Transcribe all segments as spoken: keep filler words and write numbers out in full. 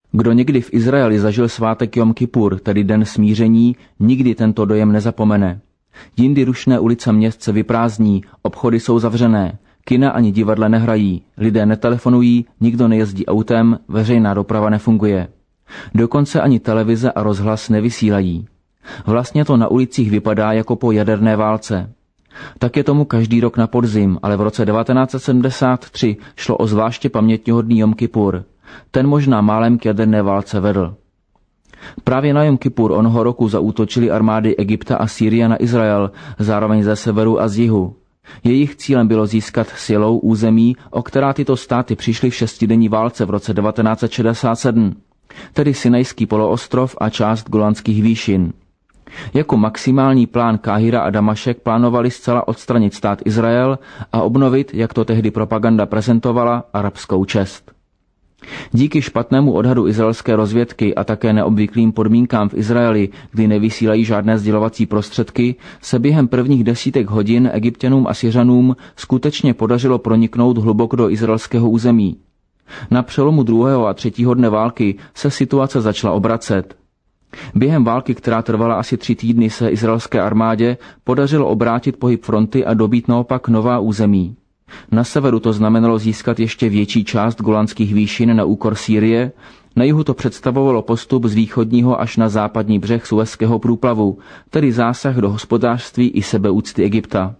Kdo někdy v Izraeli zažil svátek Jom Kipur, tedy den smíření, nikdy tento dojem nezapomene. Jindy rušné ulice měst se vyprázdní, obchody jsou zavřené, kina ani divadla nehrají, lidé netelefonují, nikdo nejezdí autem, veřejná doprava nefunguje. Dokonce ani televize a rozhlas nevysílají. Vlastně to na ulicích vypadá jako po jaderné válce. Tak je tomu každý rok na podzim, ale v roce devatenáct set sedmdesát tři šlo o zvláště pamětníhodný Jom Kipur. Ten možná málem k jaderné válce vedl. Právě na Jom Kipur onoho roku zaútočily armády Egypta a Sýrie na Izrael, zároveň ze severu a z jihu. Jejich cílem bylo získat silou území, o která tyto státy přišly v šestidenní válce v roce devatenáct set šedesát sedm, tedy Sinajský poloostrov a část Golanských výšin. Jako maximální plán Káhira a Damašek plánovali zcela odstranit stát Izrael a obnovit, jak to tehdy propaganda prezentovala, arabskou čest. Díky špatnému odhadu izraelské rozvědky a také neobvyklým podmínkám v Izraeli, kdy nevysílají žádné sdělovací prostředky, se během prvních desítek hodin Egypťanům a Syřanům skutečně podařilo proniknout hluboko do izraelského území. Na přelomu druhého a třetího dne války se situace začala obracet. Během války, která trvala asi tři týdny, se izraelské armádě podařilo obrátit pohyb fronty a dobít naopak nová území. Na severu to znamenalo získat ještě větší část Golanských výšin na úkor Sýrie, na jihu to představovalo postup z východního až na západní břeh Suezského průplavu, tedy zásah do hospodářství i sebeúcty Egypta.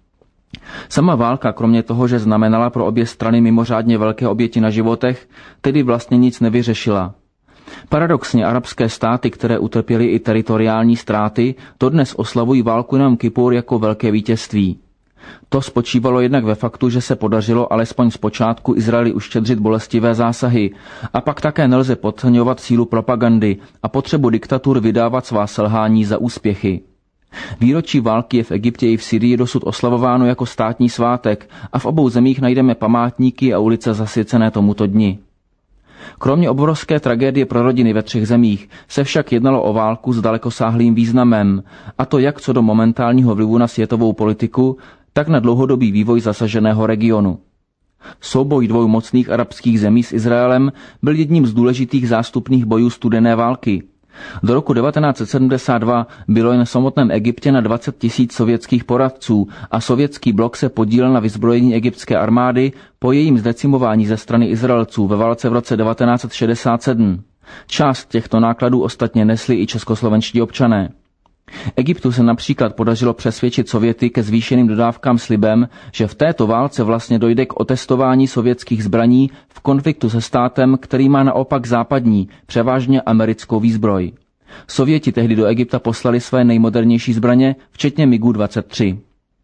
Sama válka, kromě toho, že znamenala pro obě strany mimořádně velké oběti na životech, tedy vlastně nic nevyřešila. Paradoxně arabské státy, které utrpěly i teritoriální ztráty, dodnes oslavují válku na Jom Kipur jako velké vítězství. To spočívalo jednak ve faktu, že se podařilo alespoň zpočátku Izraeli uštědřit bolestivé zásahy, a pak také nelze podceňovat sílu propagandy a potřebu diktatur vydávat svá selhání za úspěchy. Výročí války je v Egyptě i v Syrii dosud oslavováno jako státní svátek a v obou zemích najdeme památníky a ulice zasvěcené tomuto dni. Kromě obrovské tragédie pro rodiny ve třech zemích se však jednalo o válku s dalekosáhlým významem, a to jak co do momentálního vlivu na světovou politiku, tak na dlouhodobý vývoj zasaženého regionu. Souboj dvou mocných arabských zemí s Izraelem byl jedním z důležitých zástupných bojů studené války. Do roku devatenáct set sedmdesát dva bylo jen v samotném Egyptě na dvacet tisíc sovětských poradců a sovětský blok se podílel na vyzbrojení egyptské armády po jejím zdecimování ze strany Izraelců ve válce v roce devatenáct set šedesát sedm. Část těchto nákladů ostatně nesli i českoslovenští občané. Egyptu se například podařilo přesvědčit Sověty ke zvýšeným dodávkám slibem, že v této válce vlastně dojde k otestování sovětských zbraní v konfliktu se státem, který má naopak západní, převážně americkou výzbroj. Sověti tehdy do Egypta poslali své nejmodernější zbraně, včetně MiGu dvacet tři.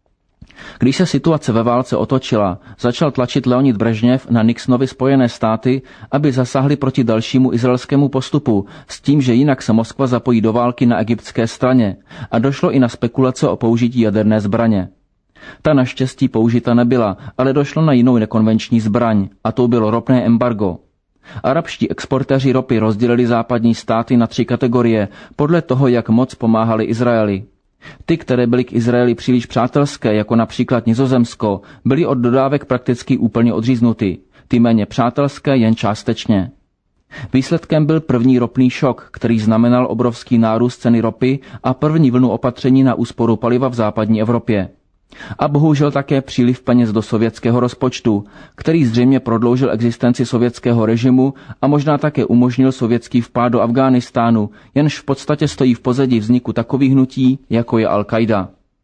Když se situace ve válce otočila, začal tlačit Leonid Brežněv na Nixonovy Spojené státy, aby zasáhli proti dalšímu izraelskému postupu, s tím, že jinak se Moskva zapojí do války na egyptské straně, a došlo i na spekulace o použití jaderné zbraně. Ta naštěstí použita nebyla, ale došlo na jinou nekonvenční zbraň, a to bylo ropné embargo. Arabští exportéři ropy rozdělili západní státy na tři kategorie, podle toho, jak moc pomáhali Izraeli. Ty, které byly k Izraeli příliš přátelské, jako například Nizozemsko, byly od dodávek prakticky úplně odříznuty, ty méně přátelské jen částečně. Výsledkem byl první ropný šok, který znamenal obrovský nárůst ceny ropy a první vlnu opatření na úsporu paliva v západní Evropě. A bohužel také příliv peněz do sovětského rozpočtu, který zřejmě prodloužil existenci sovětského režimu a možná také umožnil sovětský vpád do Afghánistánu, jenž v podstatě stojí v pozadí vzniku takových hnutí, jako je Al-Qaida.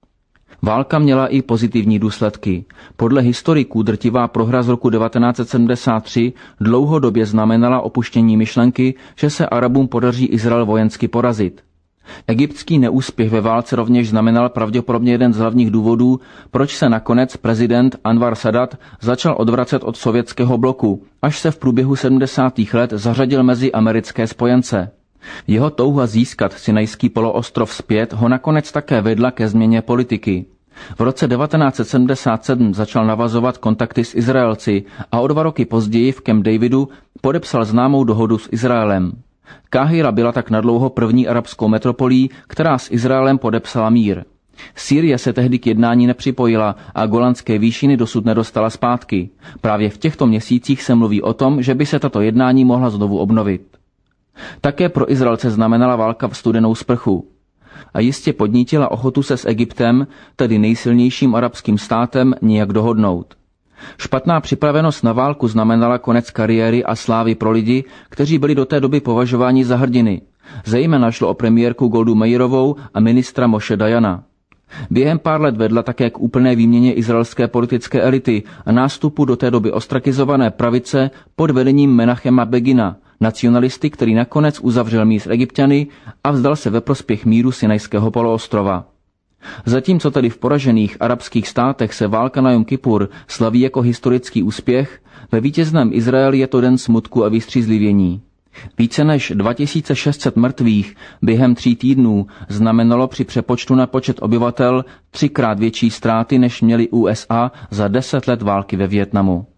Válka měla i pozitivní důsledky. Podle historiků drtivá prohra z roku devatenáct set sedmdesát tři dlouhodobě znamenala opuštění myšlenky, že se Arabům podaří Izrael vojensky porazit. Egyptský neúspěch ve válce rovněž znamenal pravděpodobně jeden z hlavních důvodů, proč se nakonec prezident Anwar Sadat začal odvracet od sovětského bloku, až se v průběhu sedmdesátých let zařadil mezi americké spojence. Jeho touha získat Sinajský poloostrov zpět ho nakonec také vedla ke změně politiky. V roce devatenáct set sedmdesát sedm začal navazovat kontakty s Izraelci a o dva roky později v Camp Davidu podepsal známou dohodu s Izraelem. Káhira byla tak nadlouho první arabskou metropolí, která s Izraelem podepsala mír. Sýrie se tehdy k jednání nepřipojila a Golanské výšiny dosud nedostala zpátky. Právě v těchto měsících se mluví o tom, že by se tato jednání mohla znovu obnovit. Také pro Izraelce znamenala válka v studenou sprchu. A jistě podnítila ochotu se s Egyptem, tedy nejsilnějším arabským státem, nijak dohodnout. Špatná připravenost na válku znamenala konec kariéry a slávy pro lidi, kteří byli do té doby považováni za hrdiny. Zejména šlo o premiérku Goldu Meirovou a ministra Moše Dajana. Během pár let vedla také k úplné výměně izraelské politické elity a nástupu do té doby ostrakizované pravice pod vedením Menachema Begina, nacionalisty, který nakonec uzavřel mír s Egypťany a vzdal se ve prospěch míru Sinajského poloostrova. Zatímco tedy v poražených arabských státech se válka na Jom Kipur slaví jako historický úspěch, ve vítězném Izraeli je to den smutku a vystřízlivění. Více než dva tisíce šest set mrtvých během tří týdnů znamenalo při přepočtu na počet obyvatel třikrát větší ztráty, než měly U S A za deset let války ve Vietnamu.